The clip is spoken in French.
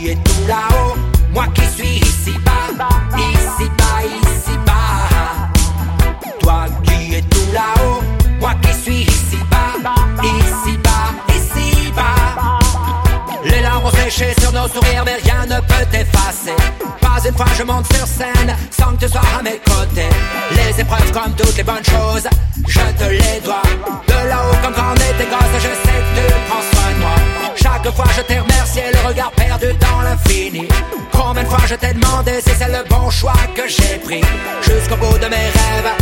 qui es tout là-haut, moi qui suis ici-bas, ici-bas, ici-bas. Toi qui es tout là-haut, moi qui suis ici-bas, ici-bas, ici-bas. Les larmes ont séché sur nos sourires, mais rien ne peut effacer. Pas une fois je monte sur scène sans que tu sois à mes côtés. Les épreuves comme toutes les bonnes choses, je te les dois. De là-haut comme quand on était gosse, je sais que tu prends soin de moi. Chaque fois je t'ai remercié, le regard perdu dans l'infini. Combien de fois je t'ai demandé si c'est le bon choix que j'ai pris. Jusqu'au bout de mes rêves,